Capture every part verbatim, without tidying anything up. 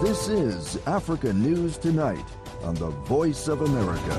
This is Africa News Tonight on the Voice of America.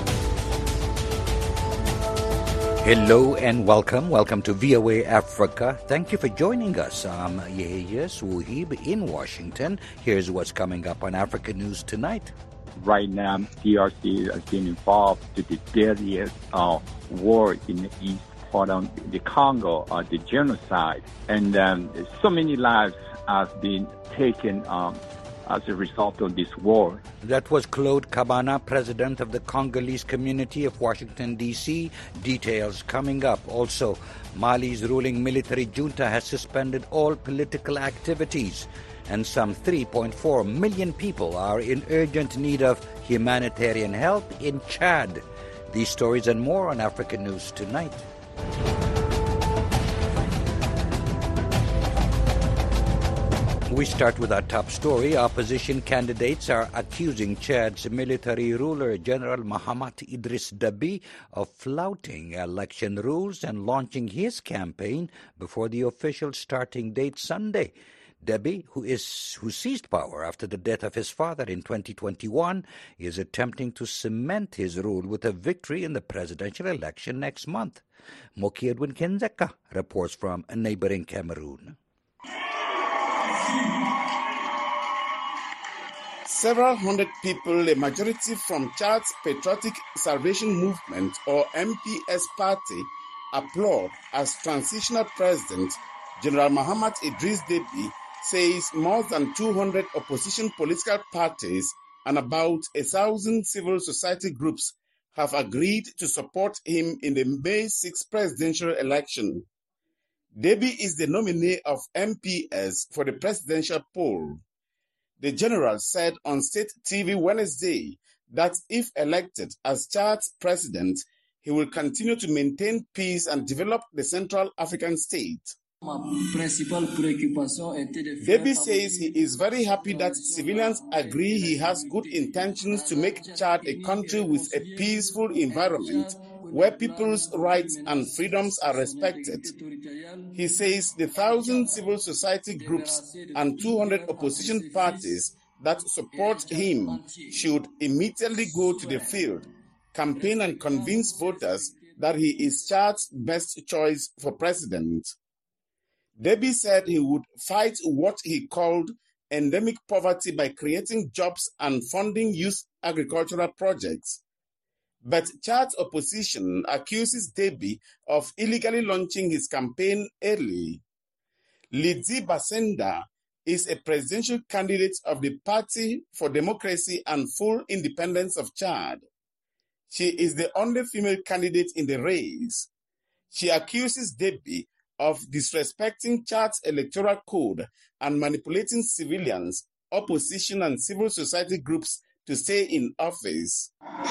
Hello and welcome. Welcome to V O A Africa. Thank you for joining us. I'm Yehia Suhib in Washington. Here's what's coming up on Africa News Tonight. Right now, D R C has been involved in the deadliest uh, war in the east part of the Congo, uh, the genocide. And um, so many lives have been taken um, as a result of this war. That was Claude Kabana, president of the Congolese community of Washington, D C Details coming up. Also, Mali's ruling military junta has suspended all political activities, and some three point four million people are in urgent need of humanitarian help in Chad. These stories and more on Africa News Tonight. We start with our top story. Opposition candidates are accusing Chad's military ruler, General Mahamat Idris Deby, of flouting election rules and launching his campaign before the official starting date Sunday. Deby, who is who seized power after the death of his father in twenty twenty-one, is attempting to cement his rule with a victory in the presidential election next month. Moki Edwin Kenzeka reports from neighboring Cameroon. Several hundred people, a majority from Chad's Patriotic Salvation Movement or M P S party, applaud as transitional president General Mahamat Idris Deby says more than two hundred opposition political parties and about a thousand civil society groups have agreed to support him in the May sixth presidential election. Deby is the nominee of M P S for the presidential poll. The general said on state T V Wednesday that if elected as Chad's president, he will continue to maintain peace and develop the Central African state. Deby says he is very happy that civilians agree he has good intentions to make Chad a country with a peaceful environment where people's rights and freedoms are respected. He says the thousand civil society groups and two hundred opposition parties that support him should immediately go to the field, campaign and convince voters that he is Chad's best choice for president. Deby said he would fight what he called endemic poverty by creating jobs and funding youth agricultural projects. But Chad's opposition accuses Deby of illegally launching his campaign early. Lydie Basenda is a presidential candidate of the Party for Democracy and Full Independence of Chad. She is the only female candidate in the race. She accuses Deby of disrespecting Chad's electoral code and manipulating civilians, opposition and civil society groups to stay in office.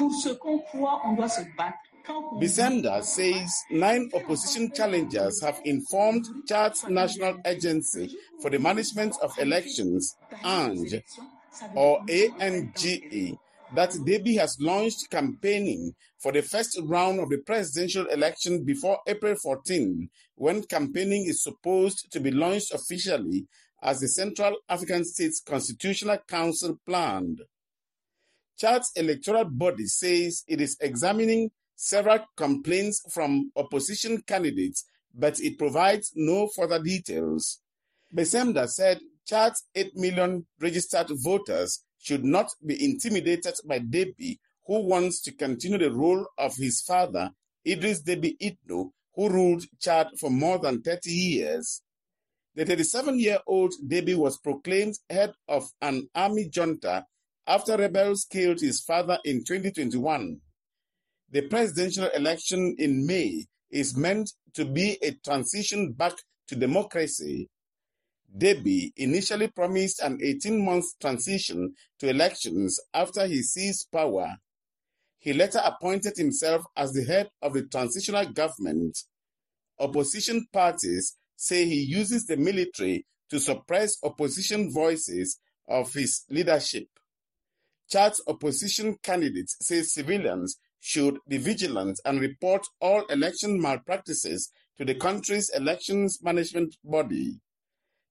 Basenda says nine opposition challengers have informed Chad's National Agency for the Management of Elections, A N G, or A N G E, that Deby has launched campaigning for the first round of the presidential election before April fourteenth, when campaigning is supposed to be launched officially as the Central African States Constitutional Council planned. Chad's electoral body says it is examining several complaints from opposition candidates, but it provides no further details. Basenda said Chad's eight million registered voters should not be intimidated by Deby, who wants to continue the role of his father, Idris Deby Itno, who ruled Chad for more than thirty years. The thirty-seven-year-old Deby was proclaimed head of an army junta after rebels killed his father in twenty twenty-one. The presidential election in May is meant to be a transition back to democracy. Deby initially promised an eighteen-month transition to elections after he seized power. He later appointed himself as the head of the transitional government. Opposition parties say he uses the military to suppress opposition voices of his leadership. Chad's opposition candidates say civilians should be vigilant and report all election malpractices to the country's elections management body.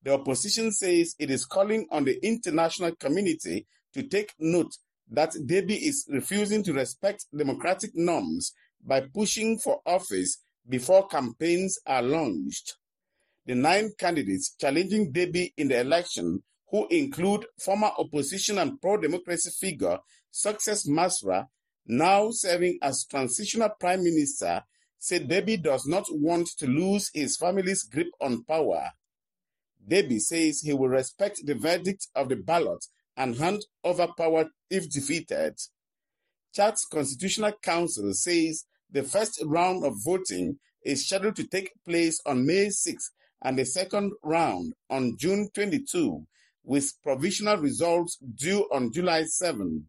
The opposition says it is calling on the international community to take note that Deby is refusing to respect democratic norms by pushing for office before campaigns are launched. The nine candidates challenging Deby in the election, who include former opposition and pro-democracy figure Success Masra, now serving as transitional prime minister, said Deby does not want to lose his family's grip on power. Deby says he will respect the verdict of the ballot and hand over power if defeated. Chad's Constitutional Council says the first round of voting is scheduled to take place on May sixth and the second round on June twenty-second, with provisional results due on July seventh.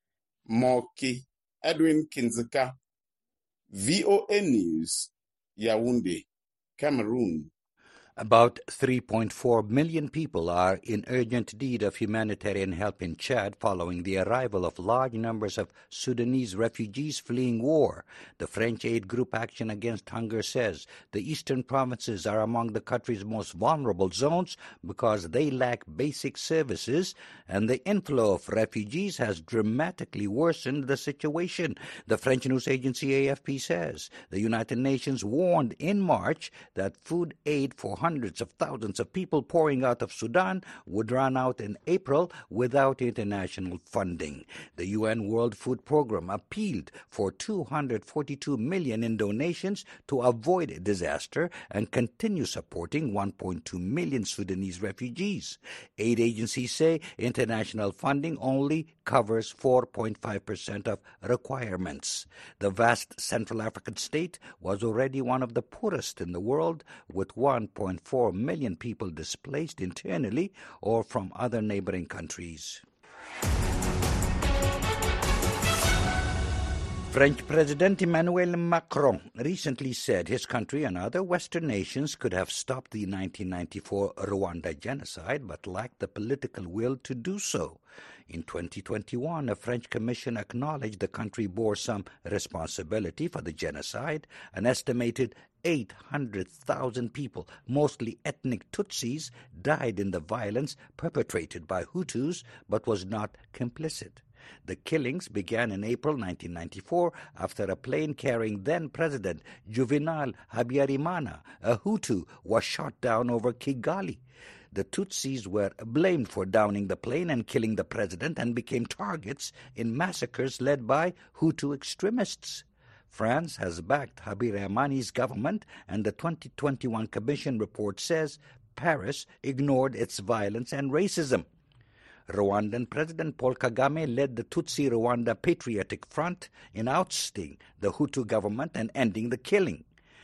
Moki Edwin Kinzeka, V O A News, Yaoundé, Cameroon. About three point four million people are in urgent need of humanitarian help in Chad following the arrival of large numbers of Sudanese refugees fleeing war. The French aid group Action Against Hunger says the eastern provinces are among the country's most vulnerable zones because they lack basic services, and the inflow of refugees has dramatically worsened the situation. The French news agency A F P says the United Nations warned in March that food aid for hundreds of thousands of people pouring out of Sudan would run out in April without international funding. The U N World Food Programme appealed for two hundred forty-two million dollars in donations to avoid disaster and continue supporting one point two million Sudanese refugees. Aid agencies say international funding only covers four point five percent of requirements. The vast Central African state was already one of the poorest in the world, with one point four million people displaced internally or from other neighboring countries. French President Emmanuel Macron recently said his country and other Western nations could have stopped the nineteen ninety-four Rwanda genocide but lacked the political will to do so. In twenty twenty-one, a French commission acknowledged the country bore some responsibility for the genocide. An estimated eight hundred thousand people, mostly ethnic Tutsis, died in the violence perpetrated by Hutus but was not complicit. The killings began in April nineteen ninety-four after a plane carrying then-President Juvenal Habyarimana, a Hutu, was shot down over Kigali. The Tutsis were blamed for downing the plane and killing the president and became targets in massacres led by Hutu extremists. France has backed Habyarimana's government, and the twenty twenty-one Commission report says Paris ignored its violence and racism. Rwandan President Paul Kagame led the Tutsi Rwanda Patriotic Front in ousting the Hutu government and ending the killing.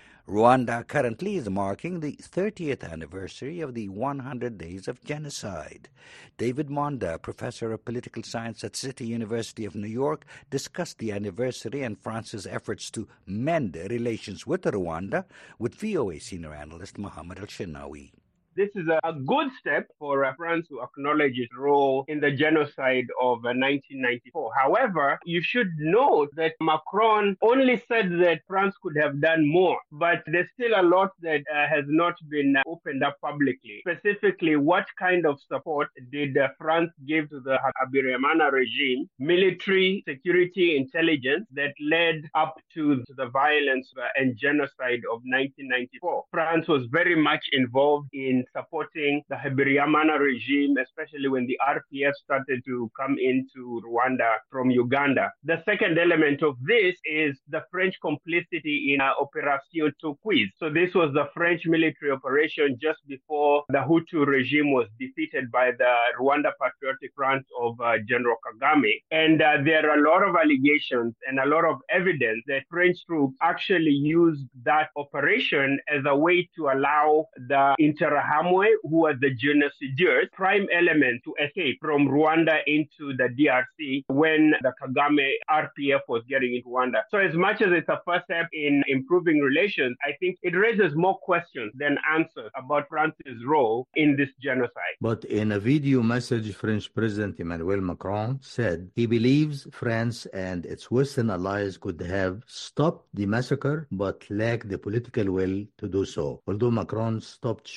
Rwanda currently is marking the thirtieth anniversary of the one hundred days of genocide. David Monda, professor of political science at City University of New York, discussed the anniversary and France's efforts to mend relations with Rwanda with V O A senior analyst Mohammed Al-Shenawi. This is a good step for uh, France to acknowledge its role in the genocide of uh, nineteen ninety-four. However, you should note that Macron only said that France could have done more, but there's still a lot that uh, has not been uh, opened up publicly. Specifically, what kind of support did uh, France give to the Habyarimana regime, military, security, intelligence, that led up to the violence uh, and genocide of nineteen ninety-four? France was very much involved in supporting the Habyarimana regime, especially when the R P F started to come into Rwanda from Uganda. The second element of this is the French complicity in uh, Operation Turquoise. So this was the French military operation just before the Hutu regime was defeated by the Rwanda Patriotic Front of uh, General Kagame. And uh, there are a lot of allegations and a lot of evidence that French troops actually used that operation as a way to allow the Interahamwe, who was the genocidaires, prime element to escape from Rwanda into the D R C when the Kagame R P F was getting into Rwanda. So as much as it's a first step in improving relations, I think it raises more questions than answers about France's role in this genocide. But in a video message, French President Emmanuel Macron said he believes France and its Western allies could have stopped the massacre but lack the political will to do so. Although Macron stopped short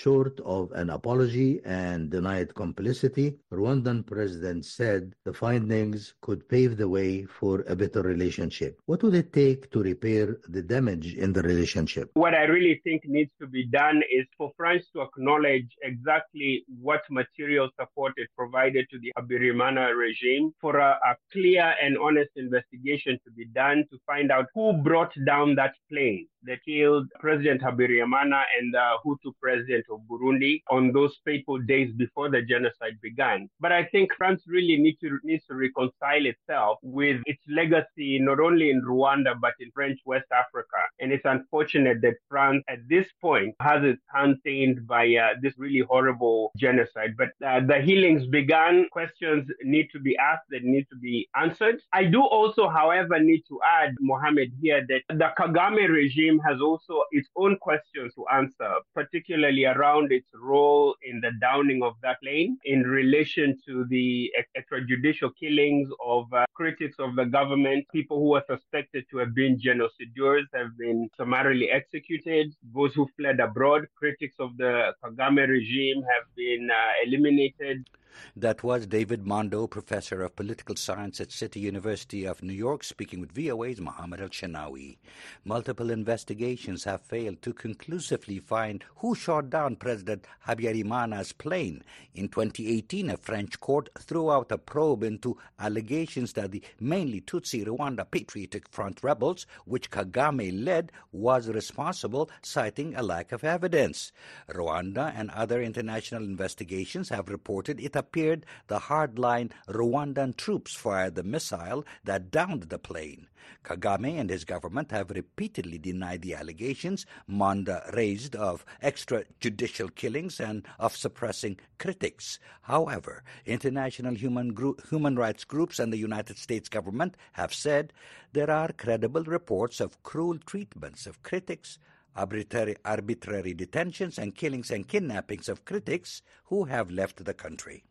of an apology and denied complicity. Rwandan president said the findings could pave the way for a better relationship. What would it take to repair the damage in the relationship? What I really think needs to be done is for France to acknowledge exactly what material support it provided to the Habyarimana regime, for a, a clear and honest investigation to be done to find out who brought down that plane that killed President Habyarimana and the Hutu president of Burundi on those fateful days before the genocide began. But I think France really needs to, needs to reconcile itself with its legacy, not only in Rwanda, but in French West Africa. And it's unfortunate that France, at this point, has its hands stained by uh, this really horrible genocide. But uh, the healings began. Questions need to be asked, that need to be answered. I do also, however, need to add, Mohammed, here that the Kagame regime has also its own questions to answer, particularly around its role in the downing of that plane in relation to the extrajudicial killings of uh, critics of the government. People who are suspected to have been genocideurs have been summarily executed. Those who fled abroad, critics of the Kagame regime, have been uh, eliminated. That was David Mondo, professor of political science at City University of New York, speaking with V O A's Mohammed El-Shenawi. Multiple investigations have failed to conclusively find who shot down President Habyarimana's plane. In twenty eighteen, a French court threw out a probe into allegations that the mainly Tutsi Rwanda Patriotic Front rebels, which Kagame led, was responsible, citing a lack of evidence. Rwanda and other international investigations have reported it appeared the hardline Rwandan troops fired the missile that downed the plane. Kagame and his government have repeatedly denied the allegations Manda raised of extrajudicial killings and of suppressing critics. However, international human, gro- human rights groups and the United States government have said there are credible reports of cruel treatments of critics, arbitrary, arbitrary detentions and killings and kidnappings of critics who have left the country.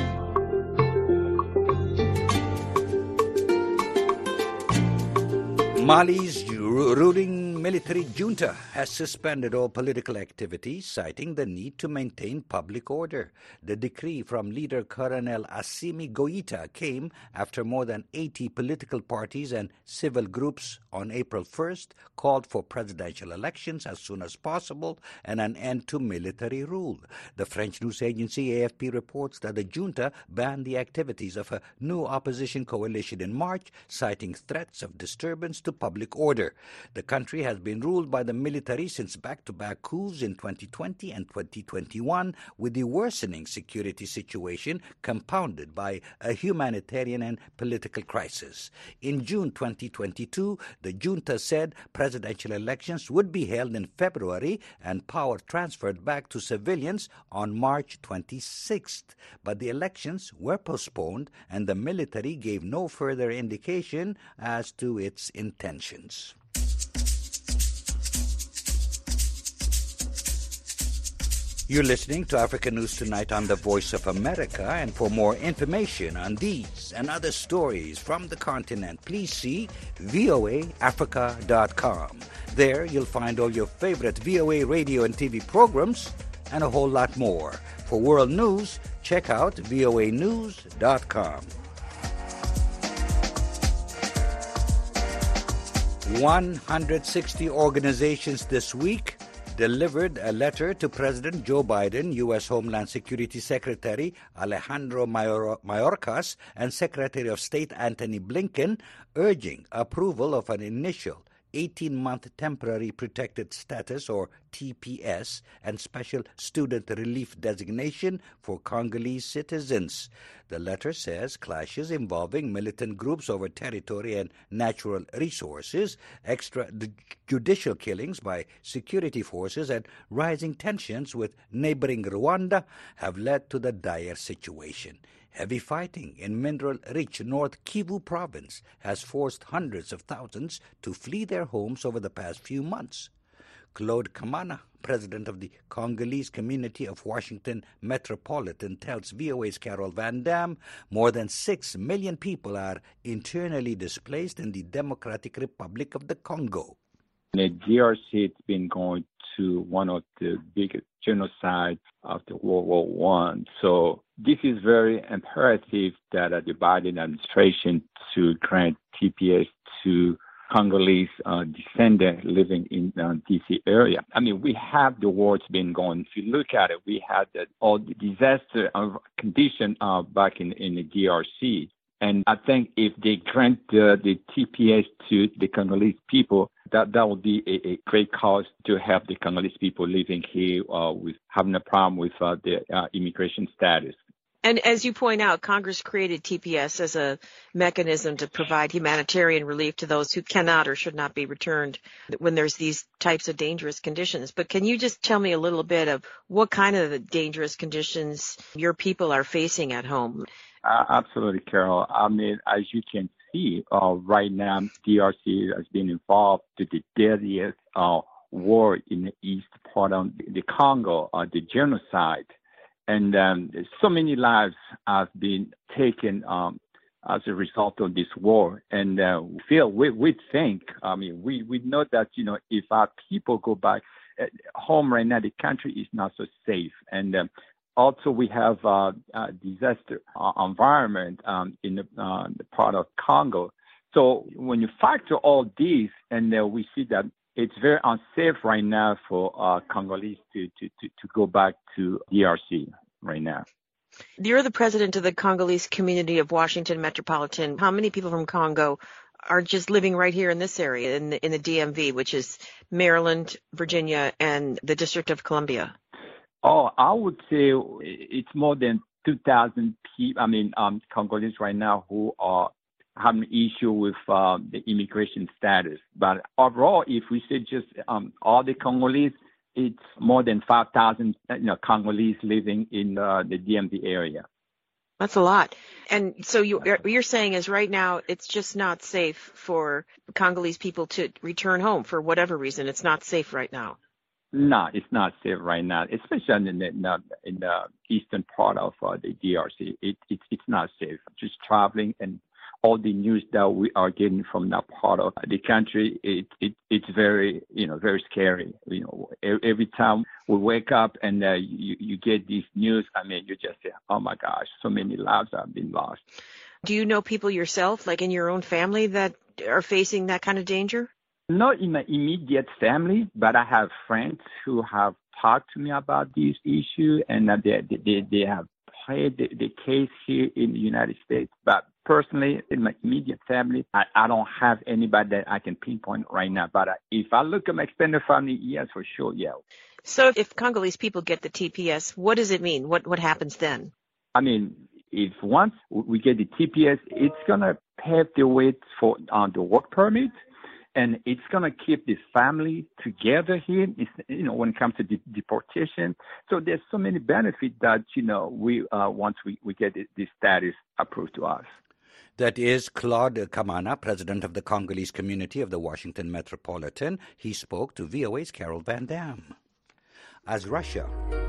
Mali's ruling military junta has suspended all political activities, citing the need to maintain public order. The decree from leader Colonel Assimi Goïta came after more than eighty political parties and civil groups on April first called for presidential elections as soon as possible and an end to military rule. The French news agency A F P reports that the junta banned the activities of a new opposition coalition in March, citing threats of disturbance to public order. The country has been ruled by the military since back-to-back coups in twenty twenty and twenty twenty-one, with the worsening security situation compounded by a humanitarian and political crisis. In June twenty twenty-two, the junta said presidential elections would be held in February and power transferred back to civilians on March twenty-sixth. But the elections were postponed and the military gave no further indication as to its intentions. You're listening to Africa News Tonight on the Voice of America, and for more information on these and other stories from the continent, please see V O A Africa dot com. There you'll find all your favorite V O A radio and T V programs and a whole lot more. For world news, check out V O A News dot com. one hundred sixty organizations this week delivered a letter to President Joe Biden, U S Homeland Security Secretary Alejandro Mayorkas, and Secretary of State Antony Blinken, urging approval of an initial eighteen-month temporary protected status, or T P S, and special student relief designation for Congolese citizens. The letter says clashes involving militant groups over territory and natural resources, extrajudicial killings by security forces, and rising tensions with neighboring Rwanda have led to the dire situation. Heavy fighting in mineral-rich North Kivu province has forced hundreds of thousands to flee their homes over the past few months. Claude Kamana, president of the Congolese community of Washington Metropolitan, tells V O A's Carol Van Dam more than six million people are internally displaced in the Democratic Republic of the Congo. The D R C has been going to one of the biggest genocides after World War One. So this is very imperative that uh, the Biden administration to grant T P S to Congolese uh, descendants living in the uh, D C area. I mean, we have the wars been going. If you look at it, we had the, all the disaster of condition uh, back in, in the D R C. And I think if they grant uh, the T P S to the Congolese people, that, that would be a, a great cause to help the Congolese people living here uh, with having a problem with uh, their uh, immigration status. And as you point out, Congress created T P S as a mechanism to provide humanitarian relief to those who cannot or should not be returned when there's these types of dangerous conditions. But can you just tell me a little bit of what kind of dangerous conditions your people are facing at home? Uh, absolutely, Carol. I mean, as you can see, uh, right now, D R C has been involved in the deadliest uh, war in the east part of the Congo, uh, the genocide. And um, so many lives have been taken um, as a result of this war. And uh, Phil, we, we think, I mean, we, we know that, you know, if our people go back uh, home right now, the country is not so safe. And um, also we have uh, a disaster uh, environment um, in the, uh, the part of Congo. So when you factor all these, and uh, we see that it's very unsafe right now for uh, Congolese to, to, to, to go back to D R C right now. You're the president of the Congolese community of Washington Metropolitan. How many people from Congo are just living right here in this area, in the, in the D M V, which is Maryland, Virginia, and the District of Columbia? Oh, I would say it's more than two thousand people, I mean, um, Congolese right now who are have an issue with uh, the immigration status. But overall, if we say just um, all the Congolese, it's more than five thousand you know, Congolese living in uh, the D M V area. That's a lot. And so you, what you're saying is right now it's just not safe for Congolese people to return home for whatever reason. It's not safe right now. No, it's not safe right now, especially in the, in the, in the eastern part of uh, the D R C. It, it, it's not safe. Just traveling and all the news that we are getting from that part of the country, it, it it's very, you know, very scary. You know, every time we wake up and uh, you, you get these news, I mean, you just say, oh my gosh, so many lives have been lost. Do you know people yourself, like in your own family, that are facing that kind of danger? Not in my immediate family, but I have friends who have talked to me about this issue, and uh, they, they, they have played the, the case here in the United States. But personally, in my immediate family, I, I don't have anybody that I can pinpoint right now. But uh, if I look at my extended family, yes, for sure, yeah. So if Congolese people get the T P S, what does it mean? What what happens then? I mean, if once we get the T P S, it's going to pave the way for uh, the work permit. And it's going to keep this family together here, it's, you know, when it comes to de- deportation. So there's so many benefits that, you know, we uh, once we, we get this status approved to us. That is Claude Kamana, president of the Congolese community of the Washington Metropolitan. He spoke to V O A's Carol Van Dam. As Russia...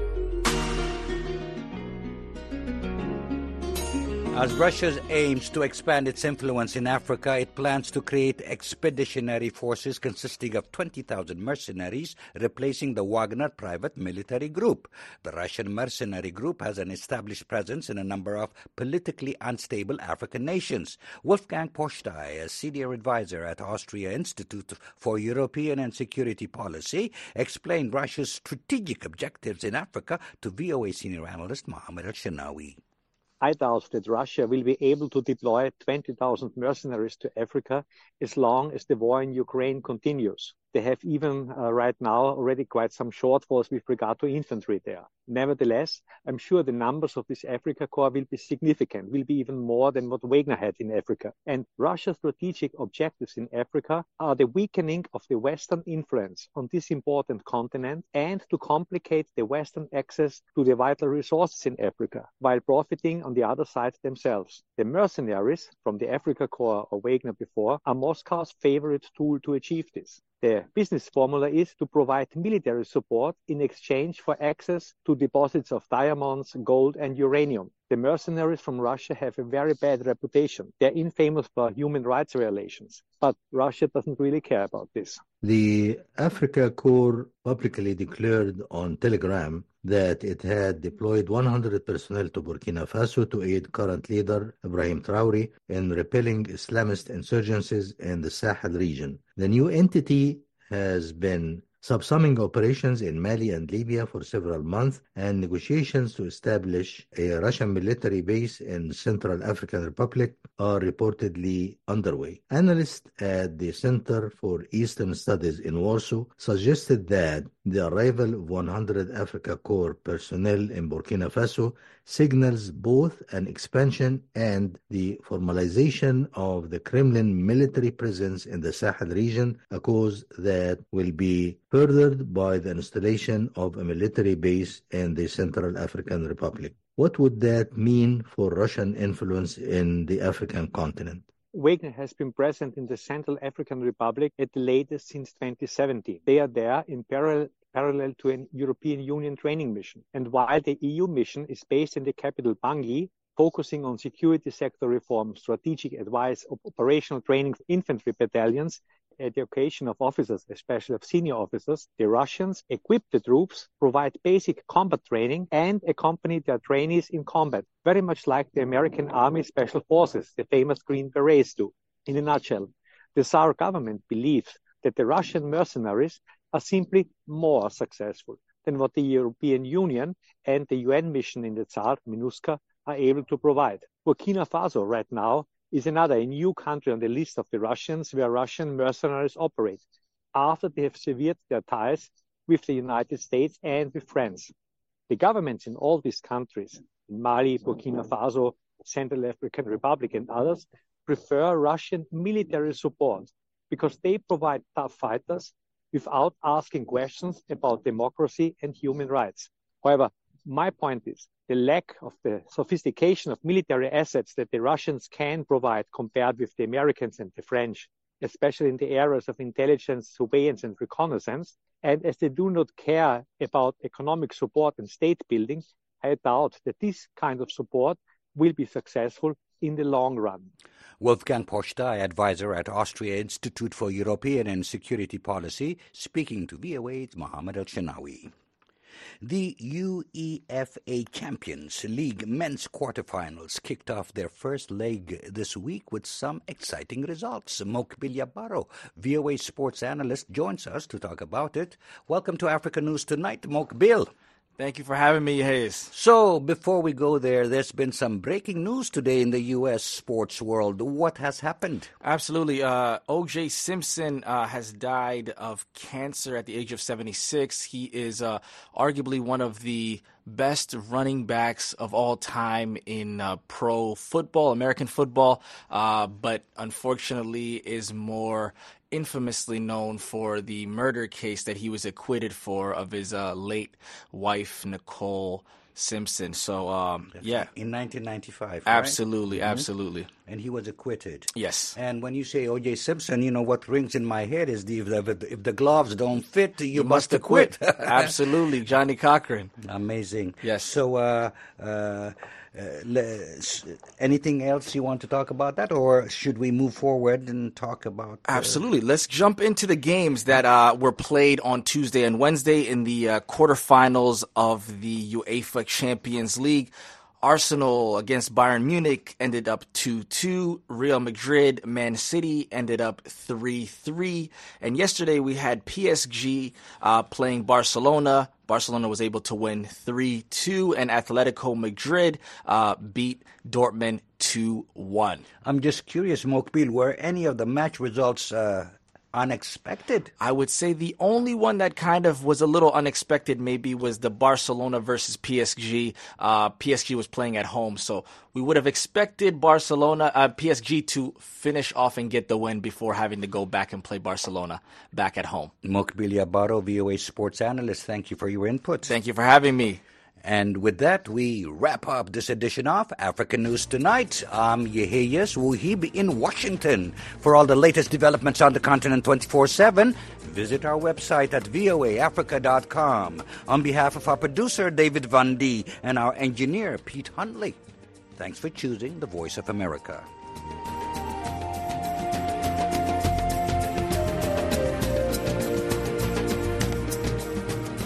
As Russia aims to expand its influence in Africa, it plans to create expeditionary forces consisting of twenty thousand mercenaries, replacing the Wagner private military group. The Russian mercenary group has an established presence in a number of politically unstable African nations. Wolfgang Postai, a senior advisor at Austria Institute for European and Security Policy, explained Russia's strategic objectives in Africa to V O A senior analyst Mohammed El-Shanawi. I doubt that Russia will be able to deploy twenty thousand mercenaries to Africa as long as the war in Ukraine continues. They have even uh, right now already quite some shortfalls with regard to infantry there. Nevertheless, I'm sure the numbers of this Africa Corps will be significant, will be even more than what Wagner had in Africa. And Russia's strategic objectives in Africa are the weakening of the Western influence on this important continent and to complicate the Western access to the vital resources in Africa, while profiting on the other side themselves. The mercenaries from the Africa Corps or Wagner before are Moscow's favorite tool to achieve this. The business formula is to provide military support in exchange for access to deposits of diamonds, gold, and uranium. The mercenaries from Russia have a very bad reputation. They're infamous for human rights violations, but Russia doesn't really care about this. The Africa Corps publicly declared on Telegram that it had deployed one hundred personnel to Burkina Faso to aid current leader Ibrahim Traoré in repelling Islamist insurgencies in the Sahel region. The new entity has been subsuming operations in Mali and Libya for several months, and negotiations to establish a Russian military base in Central African Republic are reportedly underway. Analysts at the Center for Eastern Studies in Warsaw suggested that the arrival of one hundred Africa Corps personnel in Burkina Faso signals both an expansion and the formalization of the Kremlin military presence in the Sahel region, a cause that will be furthered by the installation of a military base in the Central African Republic. What would that mean for Russian influence in the African continent? Wagner has been present in the Central African Republic at the latest since twenty seventeen. They are there in parallel parallel to an European Union training mission. And while the E U mission is based in the capital Bangui, focusing on security sector reform, strategic advice, operational training for infantry battalions, education of officers, especially of senior officers, the Russians equip the troops, provide basic combat training, and accompany their trainees in combat, very much like the American Army Special Forces, the famous Green Berets do. In a nutshell, the Tsar government believes that the Russian mercenaries are simply more successful than what the European Union and the U N mission in the Tsar, MINUSCA, are able to provide. Burkina Faso right now is another a new country on the list of the Russians where Russian mercenaries operate, after they have severed their ties with the United States and with France. The governments in all these countries, in Mali, Burkina Faso, Central African Republic and others, prefer Russian military support because they provide tough fighters without asking questions about democracy and human rights. However, my point is the lack of the sophistication of military assets that the Russians can provide compared with the Americans and the French, especially in the areas of intelligence, surveillance, and reconnaissance. And as they do not care about economic support and state building, I doubt that this kind of support will be successful in the long run. Wolfgang Postei, advisor at Austria Institute for European and Security Policy, speaking to V O A's Mohammed El-Shinawi. The UEFA Champions League men's quarterfinals kicked off their first leg this week with some exciting results. Mokbil Yabaro, V O A sports analyst, joins us to talk about it. Welcome to Africa News Tonight, Mokbil. Thank you for having me, Hayes. So, before we go there, there's been some breaking news today in the U S sports world. What has happened? Absolutely. Uh, O J Simpson uh, has died of cancer at the age of seventy-six. He is uh, arguably one of the best running backs of all time in uh, pro football, American football, uh, but unfortunately is more infamously known for the murder case that he was acquitted for of his uh, late wife, Nicole Simpson. So, um, yeah. In nineteen ninety-five, right? Absolutely, Mm-hmm. absolutely. And he was acquitted. Yes. And when you say O J Simpson, you know, what rings in my head is the, if, the, if the gloves don't fit, you, You must must acquit. Absolutely. Johnny Cochran. Amazing. Yes. So, uh, uh, uh, anything else you want to talk about that, or should we move forward and talk about? Uh... Absolutely. Let's jump into the games that uh, were played on Tuesday and Wednesday in the uh, quarterfinals of the UEFA Champions League. Arsenal against Bayern Munich ended up two two. Real Madrid, Man City ended up three three. And yesterday we had P S G uh, playing Barcelona. Barcelona was able to win three two, and Atletico Madrid uh, beat Dortmund two one. I'm just curious, Mokbil, were any of the match results uh, unexpected? I would say the only one that kind of was a little unexpected maybe was the Barcelona versus P S G. Uh, P S G was playing at home, so we would have expected Barcelona, uh, P S G to finish off and get the win before having to go back and play Barcelona back at home. Mokbil Yabaro, V O A sports analyst, thank you for your input. Thank you for having me. And with that, we wrap up this edition of Africa News Tonight. I'm Yeheyes Wuhib in Washington. For all the latest developments on the continent twenty-four seven, visit our website at V O A Africa dot com. On behalf of our producer, David Van D, and our engineer, Pete Huntley, Thanks for choosing the Voice of America.